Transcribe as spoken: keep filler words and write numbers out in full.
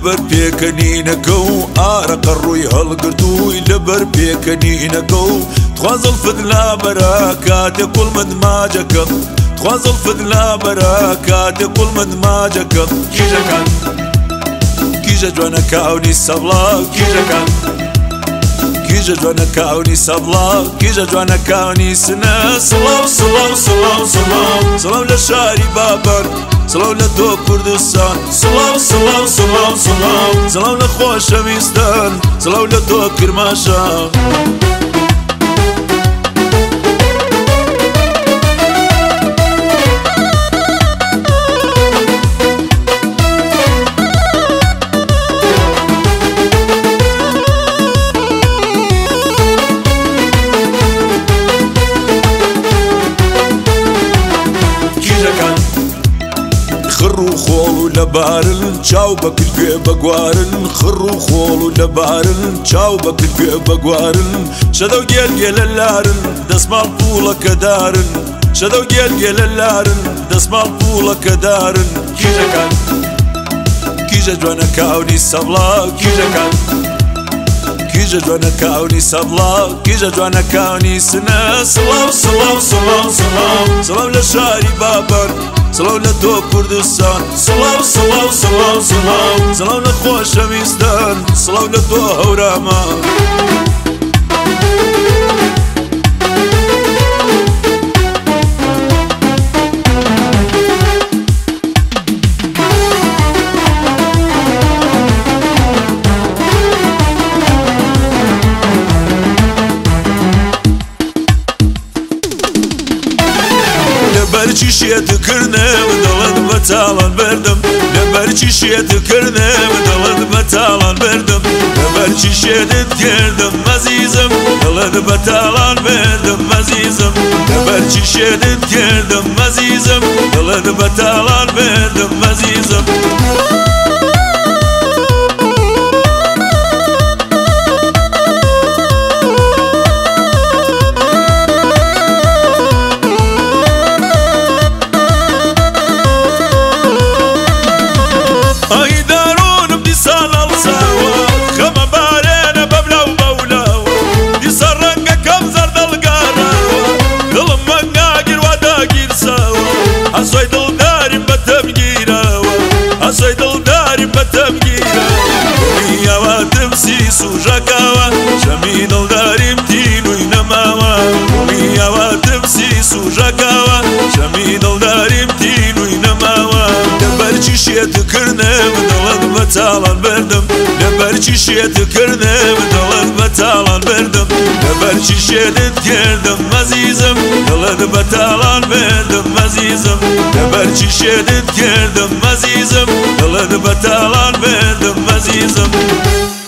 لەبەر پێکەنینەکە و ئارەقە ڕووی هەڵگرتووی لەبەر پێکەنینەکە و تخوازڵ فدلا بەرە کاتێ کوڵمت ماجەکەم تخوازڵ فدلا بەرە کاتێ کوڵمت ماجەکەم کیژەکان کیژە جوانە کاونی سەبڵا کیژەکان کیژە جوانە کاونی سەبڵا کیژە جوانە کاونی سنە سڵاو سڵاو سڵاو سڵاو سڵاو لە شاری بابەر سڵاو لە تۆ کوردستان سڵاو سڵاو سڵاو سڵاو سڵاو لە خۆشەویستان سڵاو لە تۆ کرماشان خڕ و خۆڵ و لەبارن چاو بەکل گوێ بەگوارن خڕ و خۆڵ و لەبارن چاو بەکل گوێ بەگوارن شەدە و گێل گێلە لارن دەسماڵ پووڵەکە دارن شەدە و گێل گێلە لارن دەسماڵ پووڵەکە دارن کیژەکان کیژە جوانە کاونی سەبڵا کیژەکان کیژە جوانە کاونی سەبڵا کیژە جوانە کاونی سنە سڵاو سڵاو سڵاو سڵاو سڵاو لە شاری بابەر سڵاو لە تۆ کوردستان سڵاو سڵاو سڵاو سڵاو سڵاو لە خۆشەویستان سڵاو لە تۆ هەورامان لەبەرچی شێتکردم دڵت بە تاڵان بردم لەبەرچی شێتکردم دڵت بە تاڵان بردم لەبەرچی شێتت کردم مەزیزم دڵت بە تاڵان بردم مەزیزم لەبەرچی شێتت کردم مەزیزم دڵت بە تاڵان بردم مەزیزم ئەسۆی دڵداریم بەتەم گیرەوە ئەسۆی دڵداریم بەتەم گیرەوە میاواتم سی سوژەکەوە شەمی دڵداریم تینووی نەماوە میاواتم سی سوژەکەوە شەمی دڵداریم تینووی نەماوە لەبەرچی شێتکردم دڵت بە تاڵان بردم لەبەرچی شێتکردم دڵت بە تاڵان بردم لەبەرچی شێتت کردم مەزیزم دڵت بە تاڵان بردم مەزیزم لەبەرچی شێتت کردم مەزیزم دڵت بە تاڵان بردم مەزیزم